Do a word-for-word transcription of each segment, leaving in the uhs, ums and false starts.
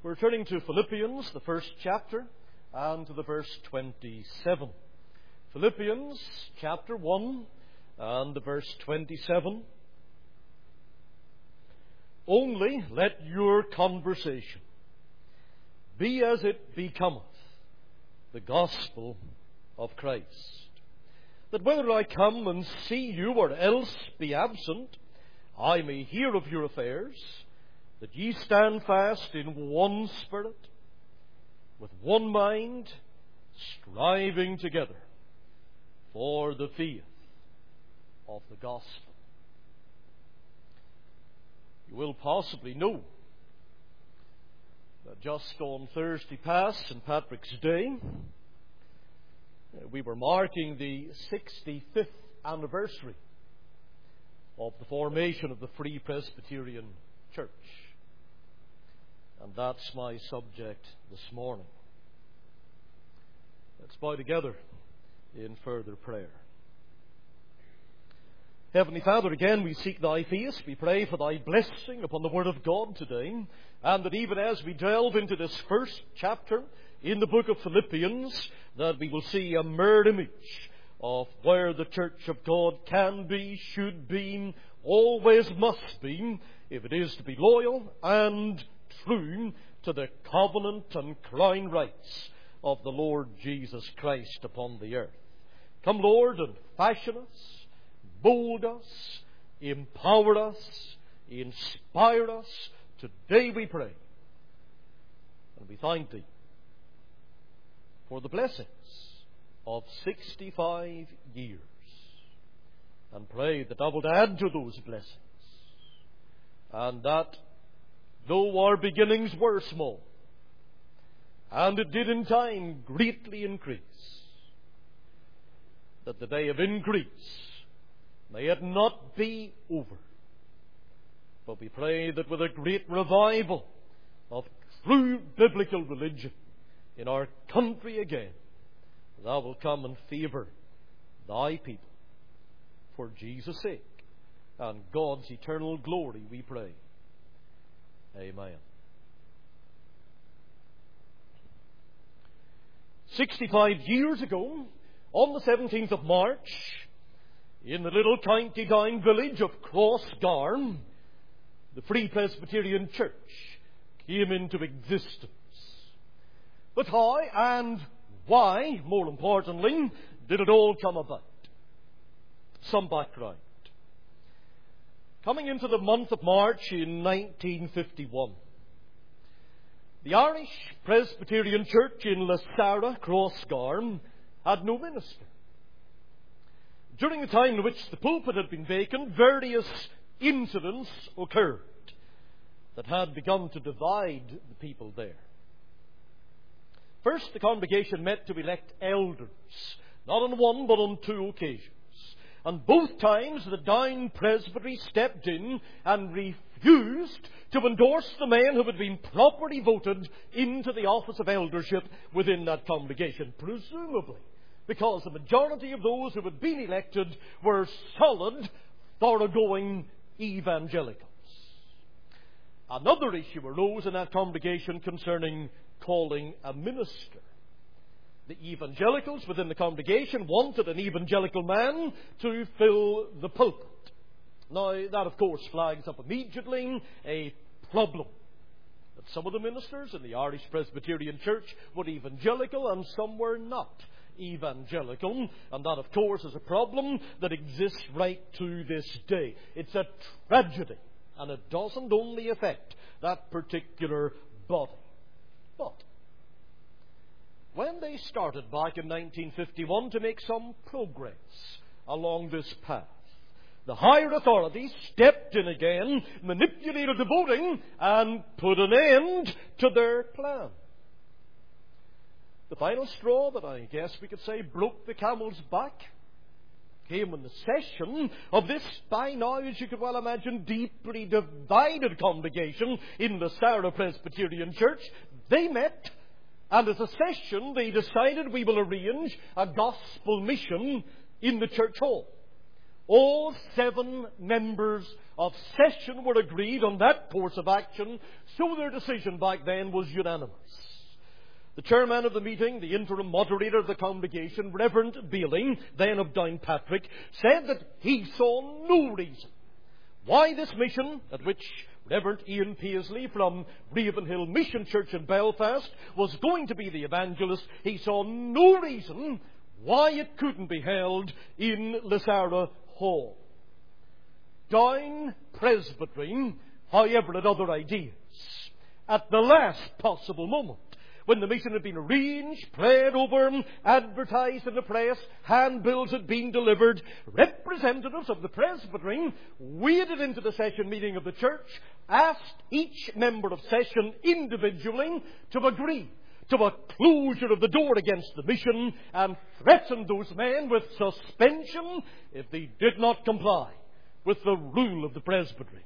We're turning to Philippians, the first chapter, and to the verse twenty-seven. Philippians chapter one and the verse twenty-seven. Only let your conversation be as it becometh the gospel of Christ, that whether I come and see you or else be absent, I may hear of your affairs, that ye stand fast in one spirit, with one mind, striving together for the faith of the gospel. You will possibly know that just on Thursday past, Saint Patrick's Day, we were marking the sixty-fifth anniversary of the formation of the Free Presbyterian Church. And that's my subject this morning. Let's bow together in further prayer. Heavenly Father, again we seek Thy face. We pray for Thy blessing upon the Word of God today, and that even as we delve into this first chapter in the book of Philippians, that we will see a mirror image of where the Church of God can be, should be, always must be, if it is to be loyal and true to the covenant and crown rights of the Lord Jesus Christ upon the earth. Come, Lord, and fashion us, mold us, empower us, inspire us. Today we pray. And we thank Thee for the blessings of sixty-five years. And pray that Thou wilt add to those blessings. And that though our beginnings were small, and it did in time greatly increase, that the day of increase may it not be over. But we pray that with a great revival of true biblical religion in our country again, Thou wilt come and favour Thy people for Jesus' sake and God's eternal glory, we pray. Amen. Sixty-five years ago, on the seventeenth of March, in the little County Down village of Crossgarn, the Free Presbyterian Church came into existence. But how and why, more importantly, did it all come about? Some background. Coming into the month of March in nineteen fifty-one, the Irish Presbyterian Church in Lasara, Crossgarn, had no minister. During the time in which the pulpit had been vacant, various incidents occurred that had begun to divide the people there. First, the congregation met to elect elders, not on one but on two occasions. And both times the Down Presbytery stepped in and refused to endorse the men who had been properly voted into the office of eldership within that congregation, presumably because the majority of those who had been elected were solid, thoroughgoing evangelicals. Another issue arose in that congregation concerning calling a minister. The evangelicals within the congregation wanted an evangelical man to fill the pulpit. Now, that of course flags up immediately a problem. That some of the ministers in the Irish Presbyterian Church were evangelical and some were not evangelical. And that of course is a problem that exists right to this day. It's a tragedy, and it doesn't only affect that particular body. But when they started back in nineteen fifty-one to make some progress along this path, the higher authorities stepped in again, manipulated the voting, and put an end to their plan. The final straw that I guess we could say broke the camel's back came in the session of this, by now, as you could well imagine, deeply divided congregation in the Sarah Presbyterian Church. They met, and as a session they decided we will arrange a gospel mission in the church hall. All seven members of session were agreed on that course of action, so their decision back then was unanimous. The chairman of the meeting, the interim moderator of the congregation, Reverend Bailey, then of Downpatrick, said that he saw no reason why this mission, at which Reverend Ian Paisley from Ravenhill Mission Church in Belfast was going to be the evangelist, he saw no reason why it couldn't be held in Lisara Hall. Down Presbytery, however, had other ideas. At the last possible moment, when the mission had been arranged, prayed over, advertised in the press, handbills had been delivered, representatives of the presbytery waded into the session meeting of the church, asked each member of session individually to agree to a closure of the door against the mission, and threatened those men with suspension if they did not comply with the rule of the presbytery.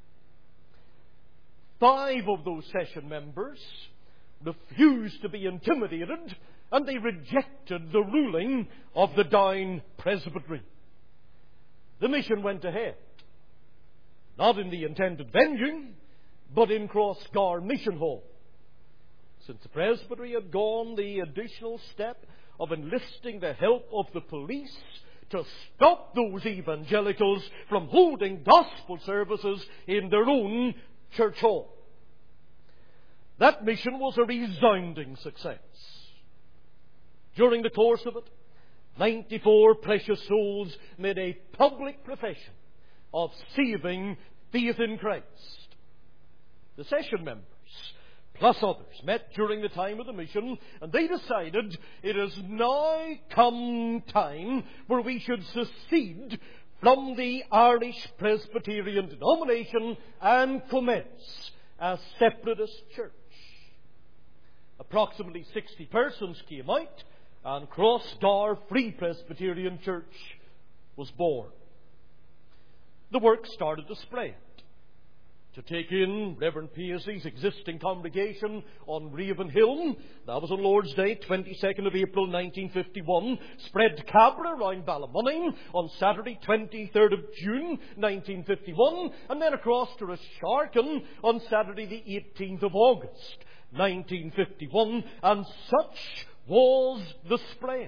Five of those session members refused to be intimidated, and they rejected the ruling of the Down Presbytery. The mission went ahead, not in the intended venue, but in Crossgar Mission Hall. Since the presbytery had gone the additional step of enlisting the help of the police to stop those evangelicals from holding gospel services in their own church hall. That mission was a resounding success. During the course of it, ninety-four precious souls made a public profession of saving faith in Christ. The session members, plus others, met during the time of the mission, and they decided it is now come time where we should secede from the Irish Presbyterian denomination and commence a separatist church. Approximately sixty persons came out, and Crossgar Free Presbyterian Church was born. The work started to spread, to take in Reverend Paisley's existing congregation on Ravenhill. That was on Lord's Day, twenty-second of April nineteen fifty-one. Spread to Cabra around Ballymoney on Saturday, twenty-third of June nineteen fifty-one, and then across to Rasharkin on Saturday, the eighteenth of August nineteen fifty-one, and such was the spread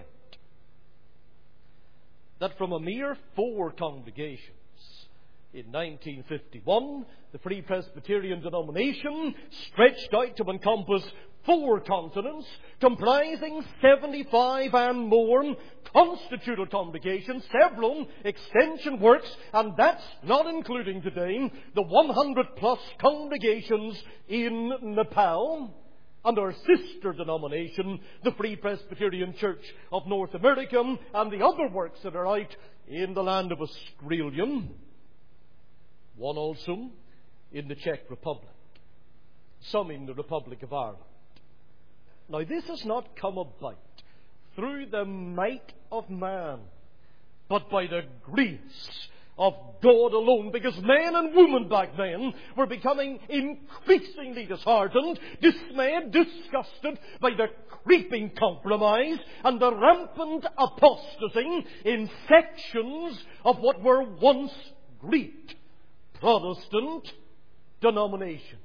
that from a mere four congregations in nineteen fifty-one, the Free Presbyterian denomination stretched out to encompass four continents, comprising seventy-five and more constituted congregations, several extension works, and that's not including today the one hundred plus congregations in Nepal, and our sister denomination, the Free Presbyterian Church of North America, and the other works that are out in the land of Australia. One also in the Czech Republic, some in the Republic of Ireland. Now, this has not come about through the might of man, but by the grace of God alone, because men and women back then were becoming increasingly disheartened, dismayed, disgusted by the creeping compromise and the rampant apostasy in sections of what were once great Protestant denominations.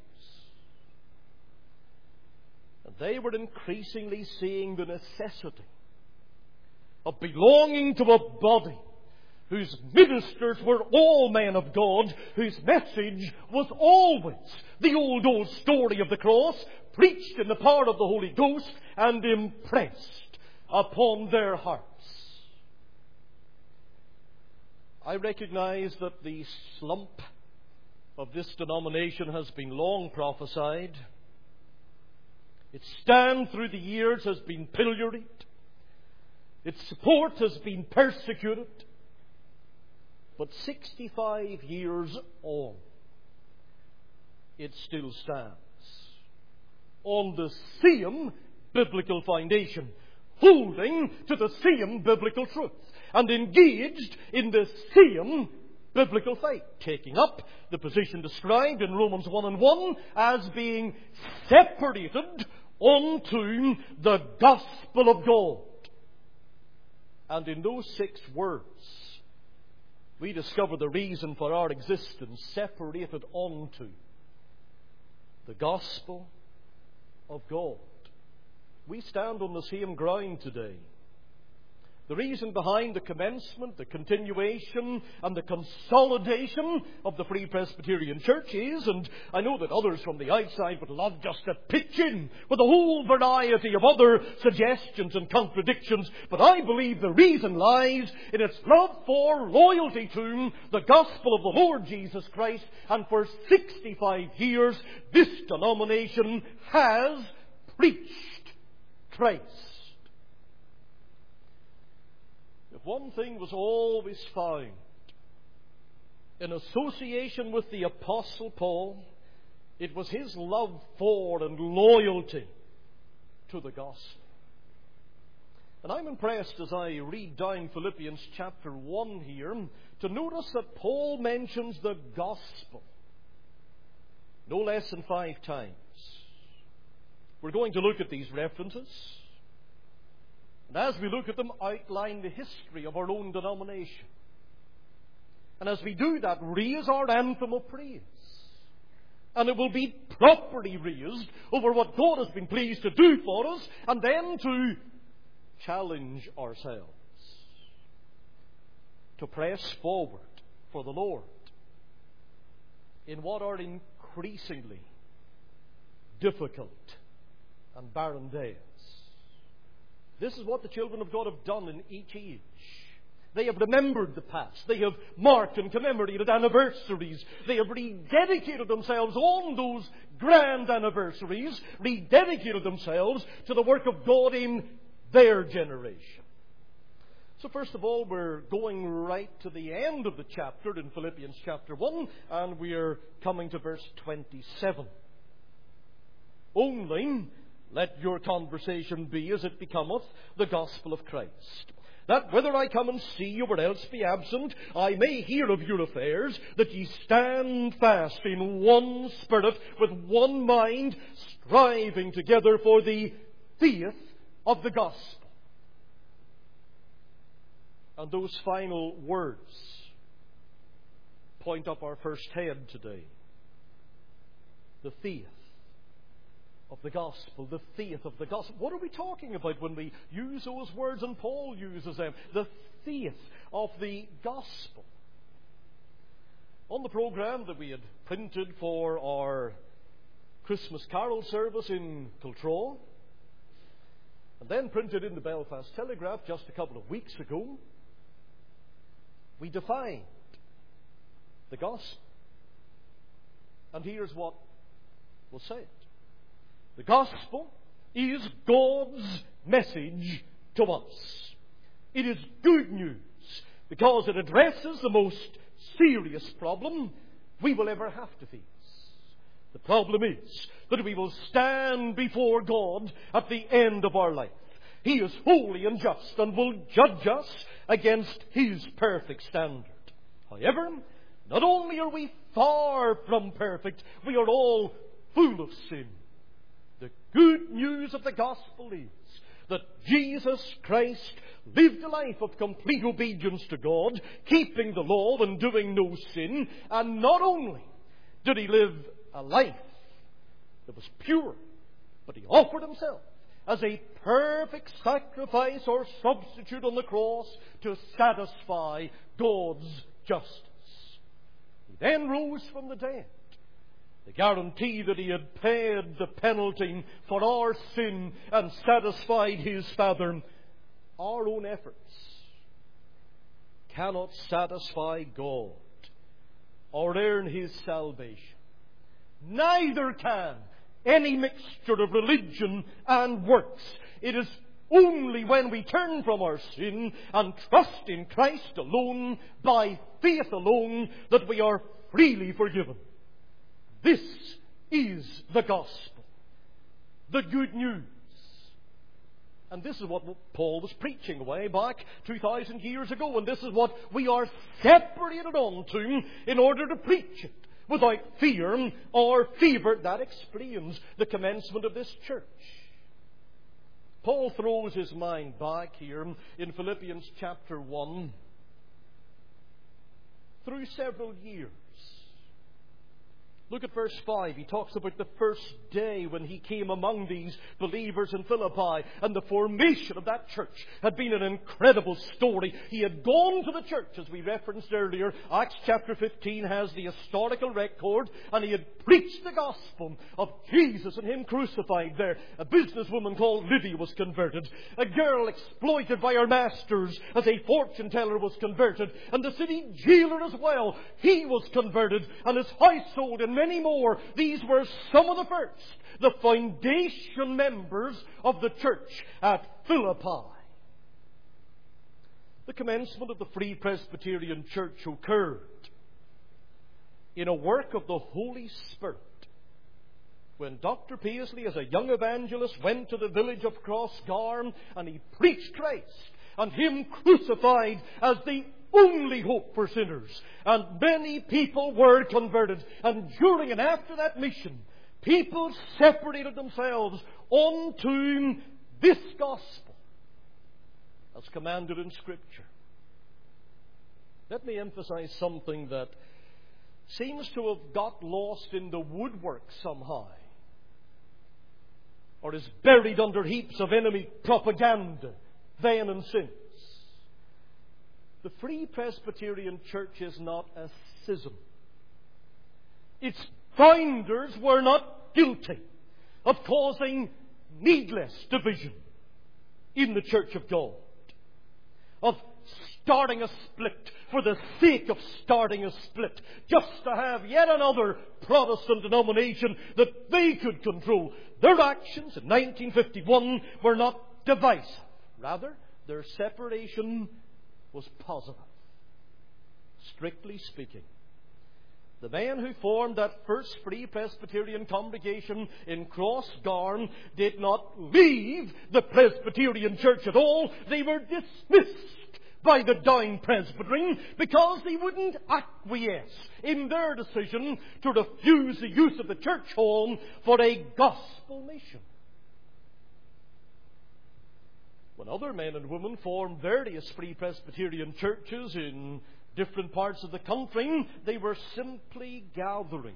And they were increasingly seeing the necessity of belonging to a body whose ministers were all men of God, whose message was always the old, old story of the cross, preached in the power of the Holy Ghost and impressed upon their hearts. I recognize that the slump of this denomination has been long prophesied. Its stand through the years has been pilloried. Its support has been persecuted. But sixty-five years on, it still stands on the same biblical foundation, holding to the same biblical truth, and engaged in the same biblical faith, taking up the position described in Romans one and one as being separated unto the gospel of God. And in those six words, we discover the reason for our existence separated onto the gospel of God. We stand on the same ground today. The reason behind the commencement, the continuation, and the consolidation of the Free Presbyterian Church is, and I know that others from the outside would love just to pitch in with a whole variety of other suggestions and contradictions, but I believe the reason lies in its love for, loyalty to, the gospel of the Lord Jesus Christ, and for sixty-five years this denomination has preached Christ. If one thing was always found in association with the Apostle Paul, it was his love for and loyalty to the gospel. And I'm impressed as I read down Philippians chapter one here to notice that Paul mentions the gospel no less than five times. We're going to look at these references, and as we look at them, outline the history of our own denomination. And as we do that, raise our anthem of praise. And it will be properly raised over what God has been pleased to do for us, and then to challenge ourselves to press forward for the Lord in what are increasingly difficult and barren days. This is what the children of God have done in each age. They have remembered the past. They have marked and commemorated anniversaries. They have rededicated themselves on those grand anniversaries, rededicated themselves to the work of God in their generation. So first of all, we're going right to the end of the chapter in Philippians chapter one, and we're coming to verse twenty-seven. Only let your conversation be as it becometh the gospel of Christ, that whether I come and see you or else be absent, I may hear of your affairs, that ye stand fast in one spirit, with one mind, striving together for the faith of the gospel. And those final words point up our first head today. The faith of the gospel, the faith of the gospel. What are we talking about when we use those words and Paul uses them? The faith of the gospel. On the programme that we had printed for our Christmas carol service in Kiltraw, and then printed in the Belfast Telegraph just a couple of weeks ago, we defined the gospel. And here's what was said. The gospel is God's message to us. It is good news because it addresses the most serious problem we will ever have to face. The problem is that we will stand before God at the end of our life. He is holy and just and will judge us against His perfect standard. However, not only are we far from perfect, we are all full of sin. The good news of the gospel is that Jesus Christ lived a life of complete obedience to God, keeping the law and doing no sin. And not only did He live a life that was pure, but He offered Himself as a perfect sacrifice or substitute on the cross to satisfy God's justice. He then rose from the dead. The guarantee that He had paid the penalty for our sin and satisfied His Father. Our own efforts cannot satisfy God or earn His salvation. Neither can any mixture of religion and works. It is only when we turn from our sin and trust in Christ alone, by faith alone, that we are freely forgiven. This is the gospel, the good news. And this is what Paul was preaching way back two thousand years ago, and this is what we are separated onto in order to preach it without fear or fever. That explains the commencement of this church. Paul throws his mind back here in Philippians chapter one through several years. Look at verse five. He talks about the first day when he came among these believers in Philippi. And the formation of that church had been an incredible story. He had gone to the church, as we referenced earlier. Acts chapter fifteen has the historical record. And he had preached the gospel of Jesus and Him crucified there. A businesswoman called Lydia was converted. A girl exploited by her masters as a fortune teller was converted. And the city jailer as well, he was converted. And his household and many more. These were some of the first, the foundation members of the church at Philippi. The commencement of the Free Presbyterian Church occurred in a work of the Holy Spirit. When Doctor Paisley, as a young evangelist, went to the village of Crossgarm and he preached Christ and Him crucified as the only hope for sinners. And many people were converted. And during and after that mission, people separated themselves unto this gospel as commanded in Scripture. Let me emphasize something that seems to have got lost in the woodwork somehow, or is buried under heaps of enemy propaganda then and since. The Free Presbyterian Church is not a schism. Its founders were not guilty of causing needless division in the Church of God, of starting a split for the sake of starting a split, just to have yet another Protestant denomination that they could control. Their actions in nineteen fifty-one were not divisive. Rather, their separation was positive. Strictly speaking, the men who formed that first Free Presbyterian congregation in Crossgarm did not leave the Presbyterian Church at all. They were dismissed by the Down Presbytery because they wouldn't acquiesce in their decision to refuse the use of the church home for a gospel mission. When other men and women formed various Free Presbyterian churches in different parts of the country, they were simply gathering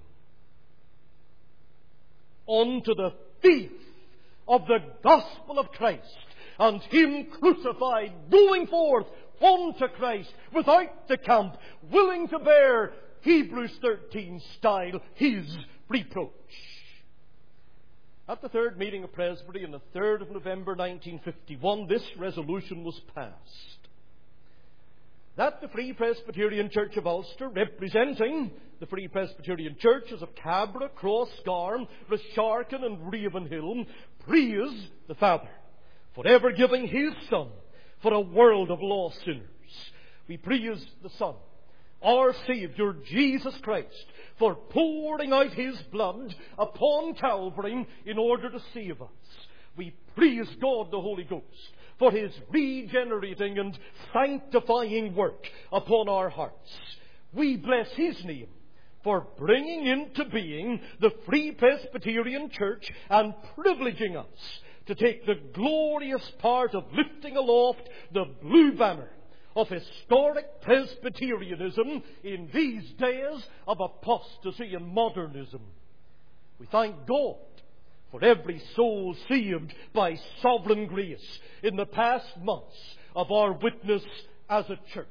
unto the faith of the gospel of Christ and Him crucified, going forth unto Christ without the camp, willing to bear, Hebrews thirteen style, His reproach. At the third meeting of Presbytery on the third of November nineteen fifty-one, this resolution was passed: that the Free Presbyterian Church of Ulster, representing the Free Presbyterian Churches of Cabra, Crossgarm, Resharkin and Ravenhill, praise the Father for ever giving His Son for a world of lost sinners. We praise the Son, our Saviour Jesus Christ, for pouring out His blood upon Calvary in order to save us. We praise God the Holy Ghost for His regenerating and sanctifying work upon our hearts. We bless His name for bringing into being the Free Presbyterian Church and privileging us to take the glorious part of lifting aloft the blue banner of historic Presbyterianism in these days of apostasy and modernism. We thank God for every soul saved by sovereign grace in the past months of our witness as a church.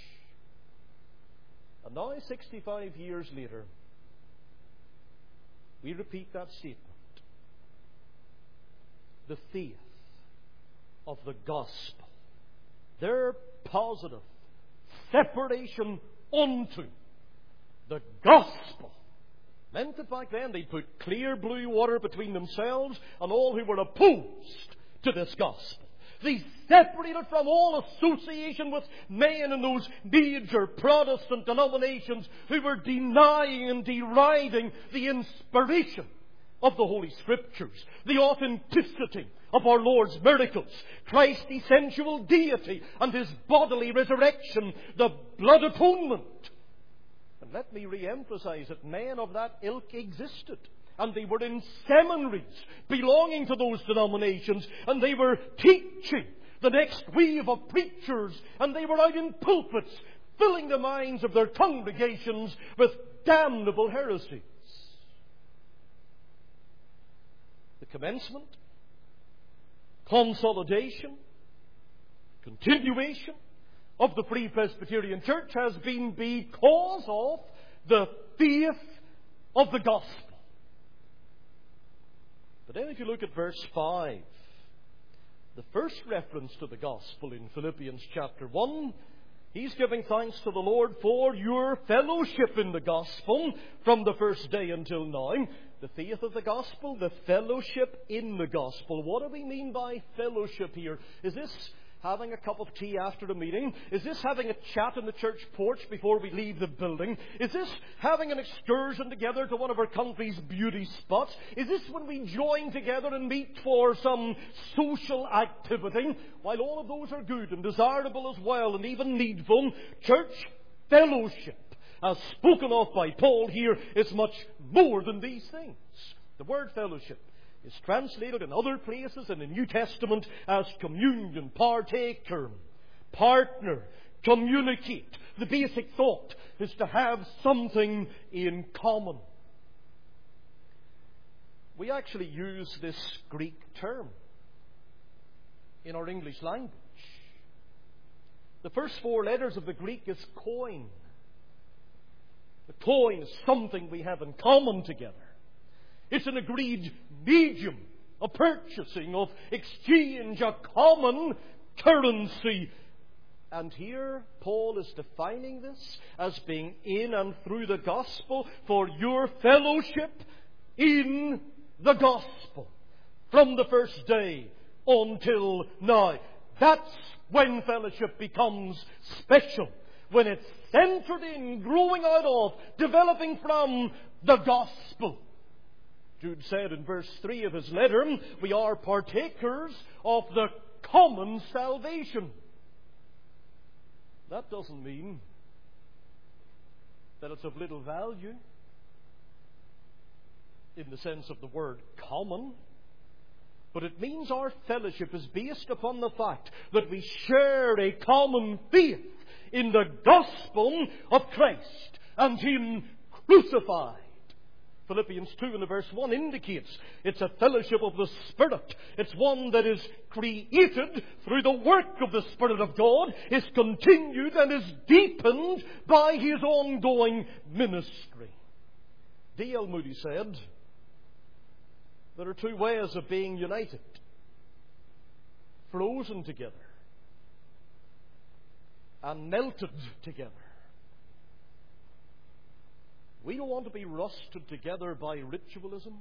And now, sixty-five years later, we repeat that statement. The faith of the gospel, their positive separation unto the gospel, meant that back then they'd put clear blue water between themselves and all who were opposed to this gospel. They separated from all association with men in those major Protestant denominations who were denying and deriding the inspiration of the Holy Scriptures, the authenticity of our Lord's miracles, Christ's essential deity and His bodily resurrection, the blood atonement. And let me re-emphasize that men of that ilk existed. And they were in seminaries belonging to those denominations, and they were teaching the next wave of preachers, and they were out in pulpits filling the minds of their congregations with damnable heresies. The commencement, consolidation, continuation of the Free Presbyterian Church has been because of the faith of the gospel. But then if you look at verse five, the first reference to the gospel in Philippians chapter one, he's giving thanks to the Lord for your fellowship in the gospel from the first day until now. The faith of the gospel, the fellowship in the gospel. What do we mean by fellowship here? Is this having a cup of tea after the meeting? Is this having a chat in the church porch before we leave the building? Is this having an excursion together to one of our country's beauty spots? Is this when we join together and meet for some social activity? While all of those are good and desirable as well and even needful, church fellowship, as spoken of by Paul here, is much more than these things. The word fellowship is translated in other places in the New Testament as communion, partaker, partner, communicate. The basic thought is to have something in common. We actually use this Greek term in our English language. The first four letters of the Greek is koin. The koin is something we have in common together. It's an agreed medium of purchasing, of exchange, a common currency. And here Paul is defining this as being in and through the gospel for your fellowship in the gospel from the first day until now. That's when fellowship becomes special, when it's centered in, growing out of, developing from the gospel. Jude said in verse three of his letter, we are partakers of the common salvation. That doesn't mean that it's of little value in the sense of the word common, but it means our fellowship is based upon the fact that we share a common faith in the gospel of Christ and Him crucified. Philippians two and verse one indicates it's a fellowship of the Spirit. It's one that is created through the work of the Spirit of God, is continued and is deepened by His ongoing ministry. D L Moody said, there are two ways of being united: frozen together and melted together. We don't want to be rusted together by ritualism,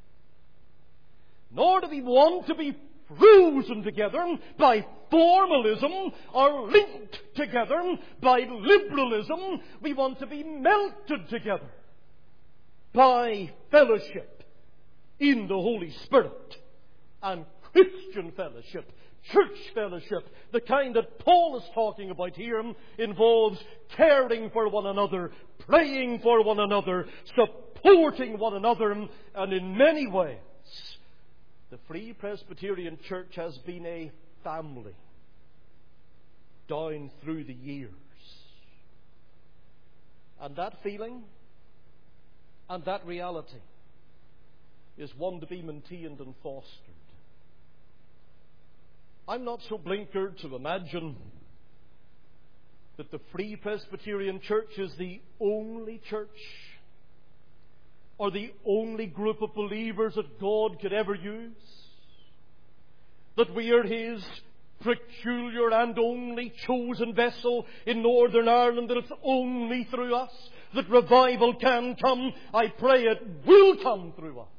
nor do we want to be frozen together by formalism or linked together by liberalism. We want to be melted together by fellowship in the Holy Spirit. And Christian fellowship, church fellowship, the kind that Paul is talking about here, involves caring for one another, praying for one another, supporting one another, and in many ways the Free Presbyterian Church has been a family down through the years. And that feeling and that reality is one to be maintained and fostered. I'm not so blinkered to imagine that the Free Presbyterian Church is the only church or the only group of believers that God could ever use. That we are His peculiar and only chosen vessel in Northern Ireland, that it's only through us that revival can come. I pray it will come through us.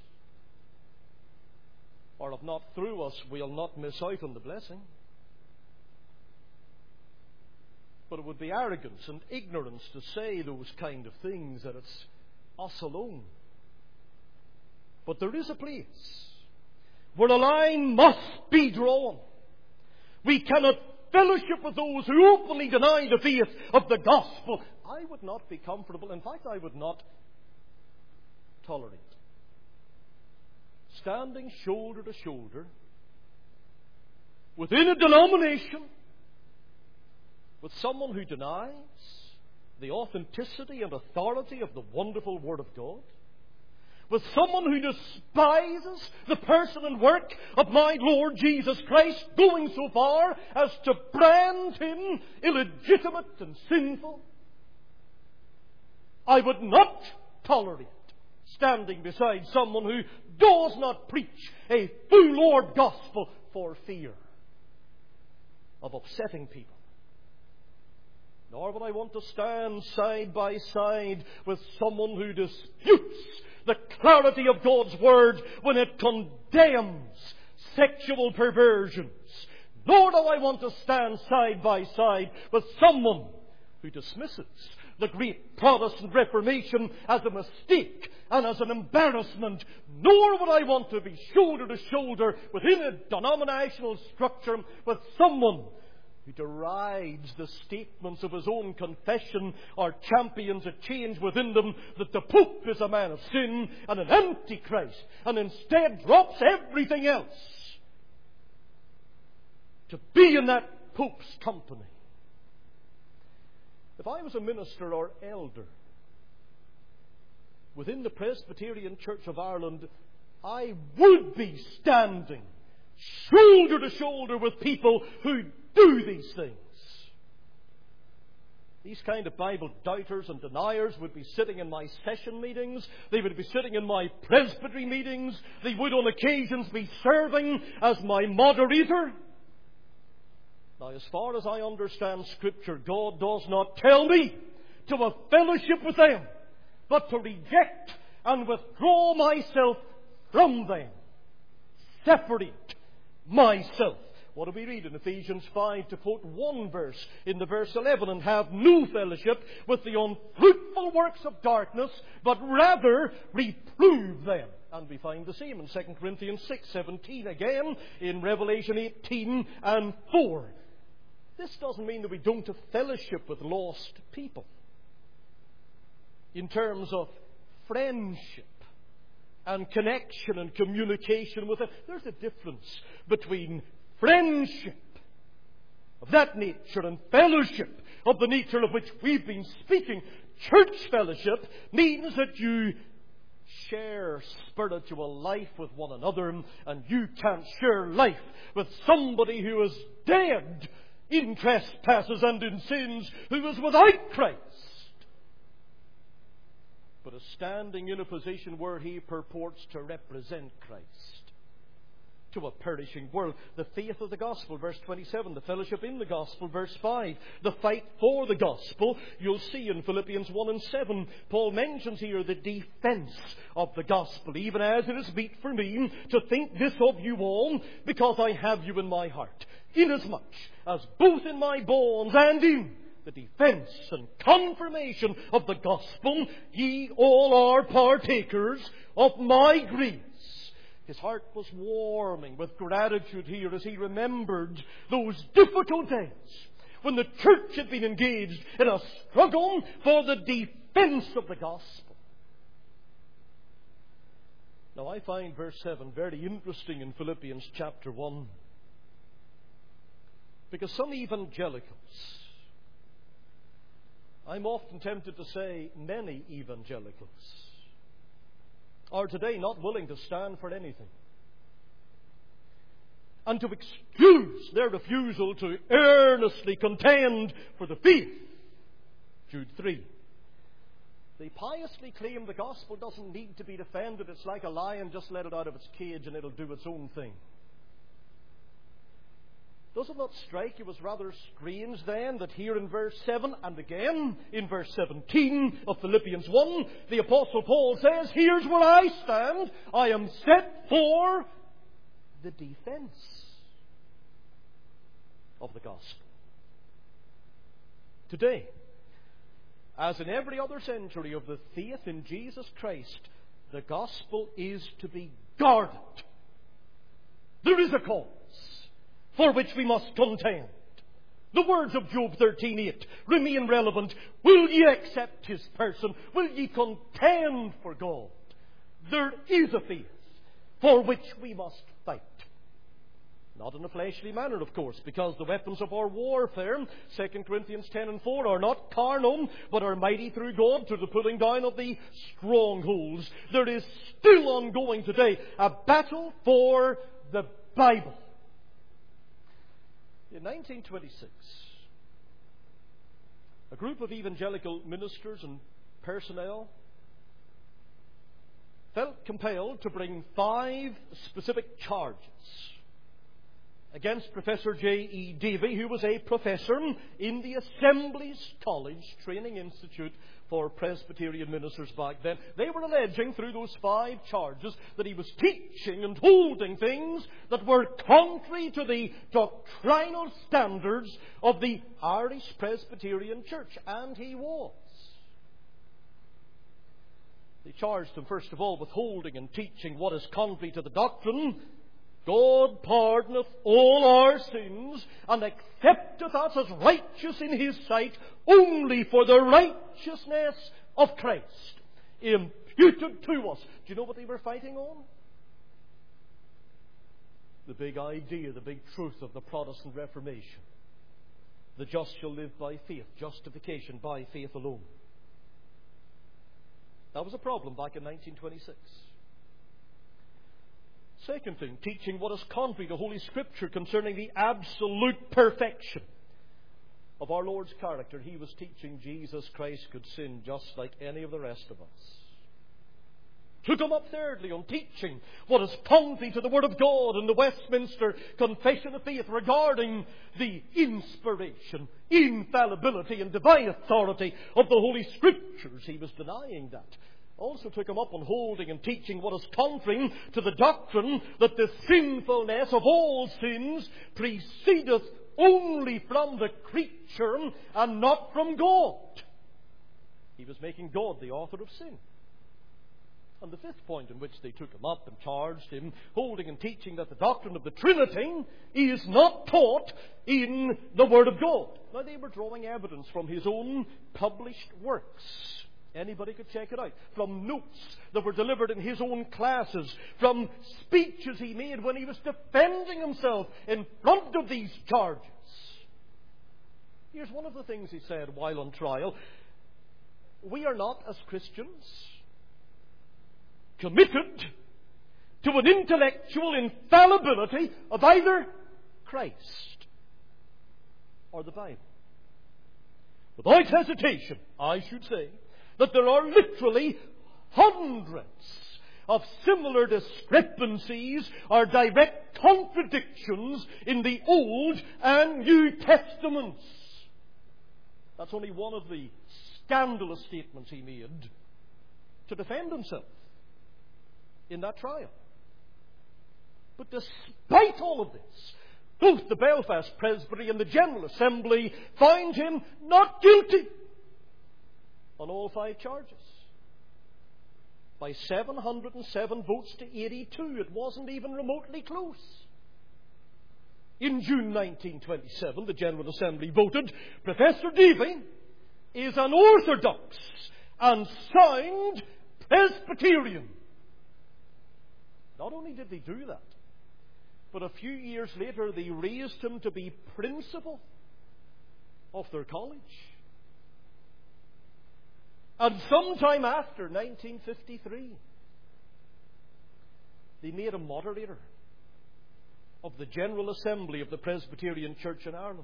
Or if not through us, we'll not miss out on the blessing. But it would be arrogance and ignorance to say those kind of things, that it's us alone. But there is a place where a line must be drawn. We cannot fellowship with those who openly deny the faith of the gospel. I would not be comfortable, in fact I would not tolerate standing shoulder to shoulder within a denomination with someone who denies the authenticity and authority of the wonderful Word of God, with someone who despises the person and work of my Lord Jesus Christ, going so far as to brand Him illegitimate and sinful, I would not tolerate standing beside someone who does not preach a full Lord gospel for fear of upsetting people. Nor would I want to stand side by side with someone who disputes the clarity of God's Word when it condemns sexual perversions. Nor do I want to stand side by side with someone who dismisses the great Protestant Reformation as a mistake and as an embarrassment. Nor would I want to be shoulder to shoulder within a denominational structure with someone who derides the statements of his own confession or champions a change within them that the Pope is a man of sin and an antichrist, and instead drops everything else to be in that Pope's company. If I was a minister or elder within the Presbyterian Church of Ireland, I would be standing shoulder to shoulder with people who do these things. These kind of Bible doubters and deniers would be sitting in my session meetings. They would be sitting in my presbytery meetings. They would on occasions be serving as my moderator. Now, as far as I understand Scripture, God does not tell me to have fellowship with them, but to reject and withdraw myself from them. Separate myself. What do we read in Ephesians five, to quote one verse in the verse eleven, and have no fellowship with the unfruitful works of darkness, but rather reprove them. And we find the same in Second Corinthians six seventeen, again in Revelation eighteen and four. This doesn't mean that we don't have fellowship with lost people in terms of friendship and connection and communication with them. There's a difference between friendship of that nature and fellowship of the nature of which we've been speaking. Church fellowship means that you share spiritual life with one another, and you can't share life with somebody who is dead in trespasses and in sins, who is without Christ, but is standing in a position where he purports to represent Christ to a perishing world. The faith of the gospel, verse twenty-seven. The fellowship in the gospel, verse five. The fight for the gospel, you'll see in Philippians one and seven. Paul mentions here the defense of the gospel, even as it is meet for me to think this of you all, because I have you in my heart, inasmuch as both in my bonds and in the defense and confirmation of the gospel ye all are partakers of my griefs. His heart was warming with gratitude here as he remembered those difficult days when the church had been engaged in a struggle for the defense of the gospel. Now, I find verse seven very interesting in Philippians chapter one, because some evangelicals, I'm often tempted to say many evangelicals, are today not willing to stand for anything, and to excuse their refusal to earnestly contend for the faith. Jude three. They piously claim the gospel doesn't need to be defended. It's like a lion, just let it out of its cage and it'll do its own thing. Does it not strike you as rather strange then that here in verse seven and again in verse seventeen of Philippians one, the Apostle Paul says, here's where I stand. I am set for the defense of the gospel. Today, as in every other century of the faith in Jesus Christ, the gospel is to be guarded. There is a cause for which we must contend. The words of Job thirteen eight remain relevant. Will ye accept his person? Will ye contend for God? There is a faith for which we must fight. Not in a fleshly manner, of course, because the weapons of our warfare, Second Corinthians ten and four, are not carnal, but are mighty through God to the pulling down of the strongholds. There is still ongoing today a battle for the Bible. In nineteen twenty-six, a group of evangelical ministers and personnel felt compelled to bring five specific charges against Professor J E Davy, who was a professor in the Assemblies College Training Institute for Presbyterian ministers back then. They were alleging through those five charges that he was teaching and holding things that were contrary to the doctrinal standards of the Irish Presbyterian Church, and he was. They charged him, first of all, with holding and teaching what is contrary to the doctrine: God pardoneth all our sins, and accepteth us as righteous in His sight only for the righteousness of Christ, imputed to us. Do you know what they were fighting on? The big idea, the big truth of the Protestant Reformation. The just shall live by faith, justification by faith alone. That was a problem back in nineteen twenty-six. Second thing, teaching what is contrary to Holy Scripture concerning the absolute perfection of our Lord's character. He was teaching Jesus Christ could sin just like any of the rest of us. Took him up thirdly on teaching what is contrary to the Word of God in the Westminster Confession of Faith regarding the inspiration, infallibility and divine authority of the Holy Scriptures. He was denying that. Also took him up on holding and teaching what is contrary to the doctrine that the sinfulness of all sins proceedeth only from the creature and not from God. He was making God the author of sin. And the fifth point in which they took him up and charged him, holding and teaching that the doctrine of the Trinity is not taught in the Word of God. Now, they were drawing evidence from his own published works. Anybody could check it out. From notes that were delivered in his own classes, from speeches he made when he was defending himself in front of these charges. Here's one of the things he said while on trial. We are not, as Christians, committed to an intellectual infallibility of either Christ or the Bible. Without hesitation, I should say that there are literally hundreds of similar discrepancies or direct contradictions in the Old and New Testaments. That's only one of the scandalous statements he made to defend himself in that trial. But despite all of this, both the Belfast Presbytery and the General Assembly found him not guilty on all five charges. By seven hundred seven votes to eighty-two. It wasn't even remotely close. In June nineteen twenty-seven, the General Assembly voted, Professor Davy is an orthodox and sound Presbyterian. Not only did they do that, but a few years later they raised him to be principal of their college. And sometime after nineteen fifty-three, they made him moderator of the General Assembly of the Presbyterian Church in Ireland.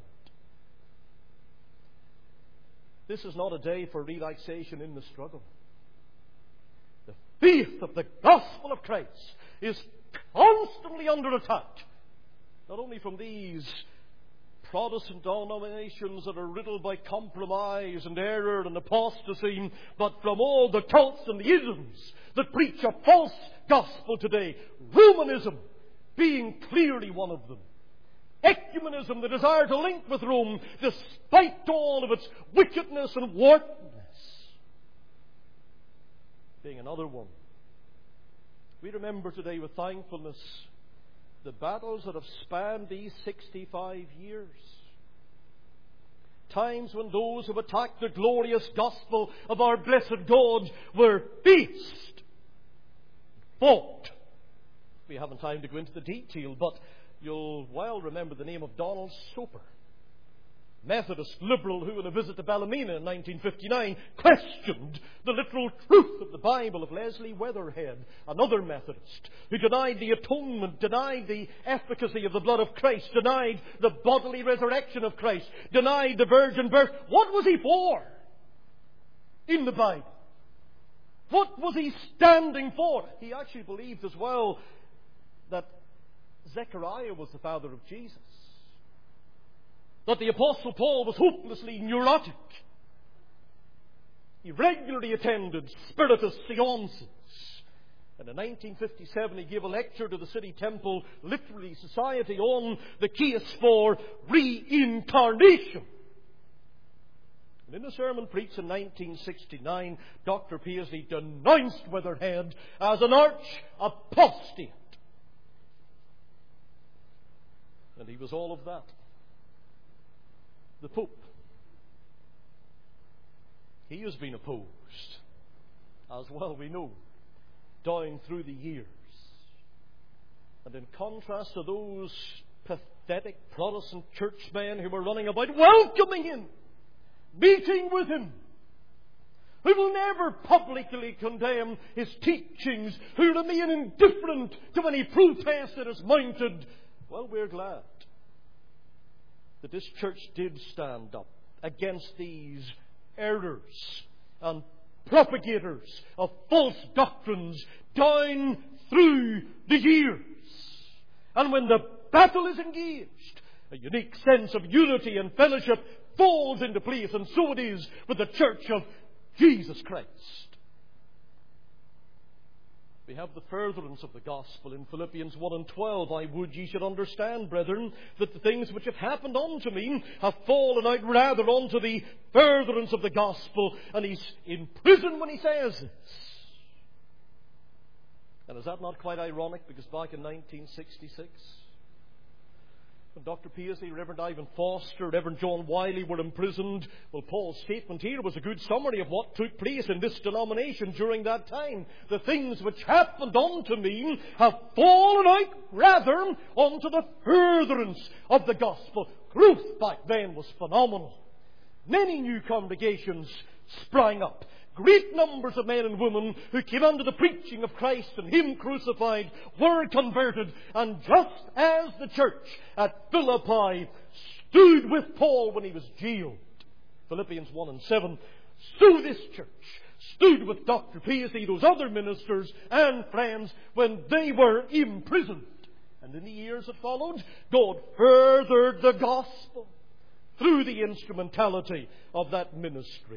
This is not a day for relaxation in the struggle. The faith of the gospel of Christ is constantly under attack, not only from these Protestant denominations that are riddled by compromise and error and apostasy, but from all the cults and the isms that preach a false gospel today. Romanism being clearly one of them. Ecumenism, the desire to link with Rome despite all of its wickedness and warpedness, being another one. We remember today with thankfulness the battles that have spanned these sixty-five years. Times when those who attacked the glorious gospel of our blessed God were faced, fought. We haven't time to go into the detail, but You'll well remember the name of Donald Soper, Methodist liberal who, in a visit to Ballymena in nineteen fifty-nine, questioned the literal truth of the Bible of Leslie Weatherhead, another Methodist, who denied the atonement, denied the efficacy of the blood of Christ, denied the bodily resurrection of Christ, denied the virgin birth. What was he for in the Bible? What was he standing for? He actually believed as well that Zechariah was the father of Jesus, that the Apostle Paul was hopelessly neurotic. He regularly attended spiritist seances. And in nineteen fifty-seven he gave a lecture to the City Temple Literary Society on the case for reincarnation. And in a sermon preached in nineteen sixty-nine, Doctor Paisley denounced Weatherhead as an arch apostate. And he was all of that. The Pope, he has been opposed, as well we know, down through the years. And in contrast to those pathetic Protestant churchmen who were running about welcoming him, meeting with him, who will never publicly condemn his teachings, who remain indifferent to any protest that is mounted, well, we're glad that this church did stand up against these errors and propagators of false doctrines down through the years. And when the battle is engaged, a unique sense of unity and fellowship falls into place, and so it is with the church of Jesus Christ. We have the furtherance of the gospel in Philippians one and twelve. I would ye should understand, brethren, that the things which have happened unto me have fallen out rather unto the furtherance of the gospel. And he's in prison when he says this. And is that not quite ironic? Because back in nineteen sixty-six, when Doctor Paisley, Reverend Ivan Foster, Reverend John Wiley were imprisoned, well, Paul's statement here was a good summary of what took place in this denomination during that time. The things which happened unto me have fallen out rather unto the furtherance of the gospel. Growth back then was phenomenal. Many new congregations sprang up. Great numbers of men and women who came under the preaching of Christ and Him crucified were converted. And just as the church at Philippi stood with Paul when he was jailed, Philippians one and seven, so this church stood with Doctor Paisley, those other ministers and friends, when they were imprisoned. And in the years that followed, God furthered the gospel through the instrumentality of that ministry.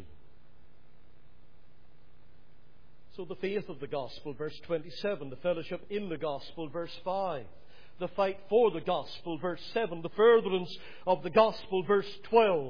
So the faith of the gospel, verse twenty-seven. The fellowship in the gospel, verse five. The fight for the gospel, verse seven. The furtherance of the gospel, verse twelve.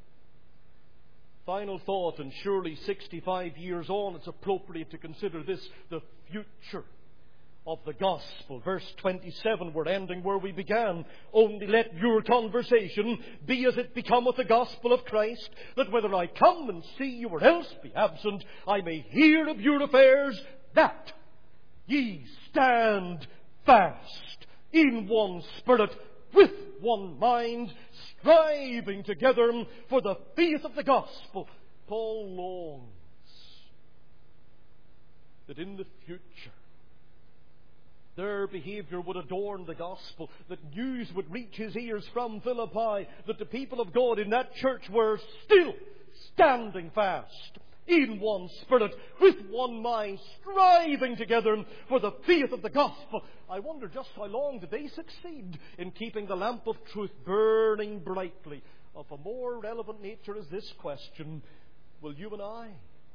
Final thought, and surely sixty-five years on it's appropriate to consider this, the future of the gospel. Verse twenty-seven, we're ending where we began. Only let your conversation be as it becometh the gospel of Christ, that whether I come and see you or else be absent, I may hear of your affairs, that ye stand fast in one spirit, with one mind, striving together for the faith of the gospel. Paul longs that in the future their behaviour would adorn the gospel, that news would reach his ears from Philippi, that the people of God in that church were still standing fast in one spirit, with one mind, striving together for the faith of the gospel. I wonder just how long did they succeed in keeping the lamp of truth burning brightly. Of a more relevant nature is this question: will you and I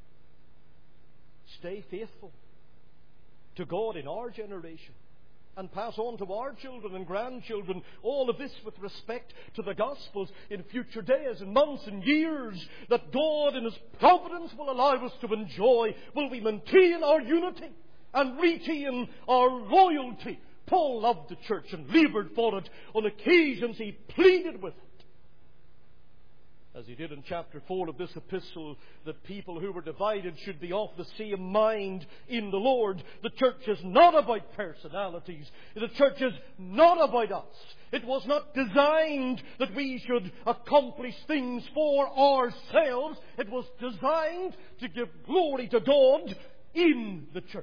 stay faithful to God in our generation and pass on to our children and grandchildren all of this with respect to the Gospels in future days and months and years, that God in His providence will allow us to enjoy? Will we maintain our unity and retain our loyalty? Paul loved the church and laboured for it. On occasions he pleaded with it. as he did in chapter four of this epistle, that people who were divided should be of the same mind in the Lord. The church is not about personalities. The church is not about us. It was not designed that we should accomplish things for ourselves. It was designed to give glory to God in the church.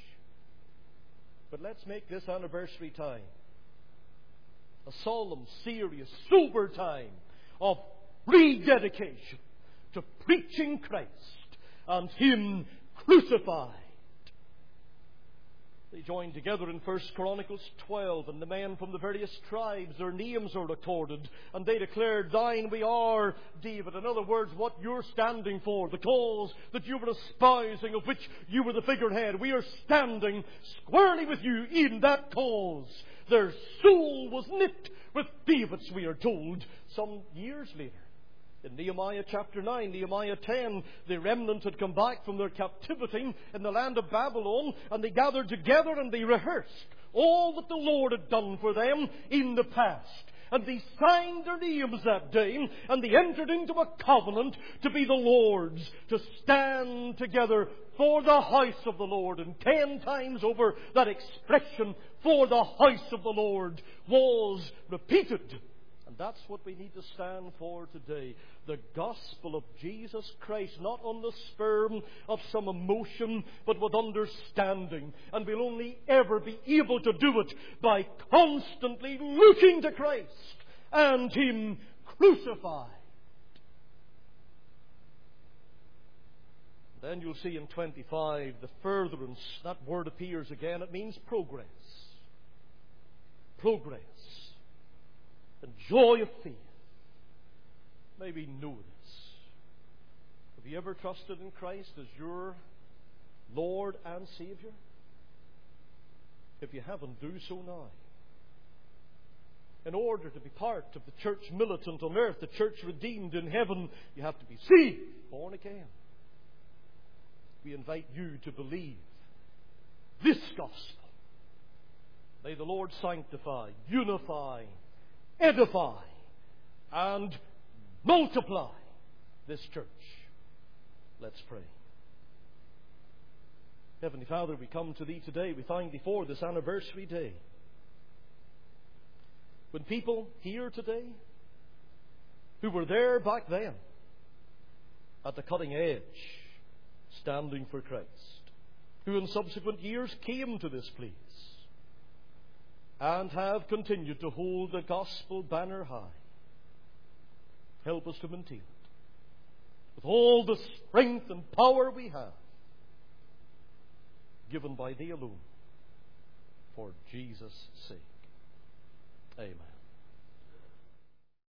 But let's make this anniversary time a solemn, serious, sober time of rededication to preaching Christ and Him crucified. They joined together in First Chronicles twelve, and the men from the various tribes, their names are recorded, and they declared, "Thine we are, David." In other words, what you're standing for, the cause that you were espousing, of which you were the figurehead, we are standing squarely with you in that cause. Their soul was knit with David's, we are told, some years later. In Nehemiah chapter nine, Nehemiah ten, the remnant had come back from their captivity in the land of Babylon, and they gathered together and they rehearsed all that the Lord had done for them in the past. And they signed their names that day, and they entered into a covenant to be the Lord's, to stand together for the house of the Lord. And ten times over, that expression, "for the house of the Lord," was repeated. And that's what we need to stand for today. The gospel of Jesus Christ, not on the spur of some emotion, but with understanding. And we'll only ever be able to do it by constantly looking to Christ and Him crucified. Then you'll see in twenty-five, the furtherance, that word appears again. It means progress. Progress. The joy of faith. May we know this. Have you ever trusted in Christ as your Lord and Saviour? If you haven't, do so now. In order to be part of the church militant on earth, the church redeemed in heaven, you have to be saved, born again. We invite you to believe this gospel. May the Lord sanctify, unify, edify, and multiply this church. Let's pray. Heavenly Father, we come to Thee today. We thank Thee for this anniversary day. When people here today, who were there back then, at the cutting edge, standing for Christ, who in subsequent years came to this place, and have continued to hold the gospel banner high. Help us to maintain it with all the strength and power we have, given by Thee alone, for Jesus' sake. Amen.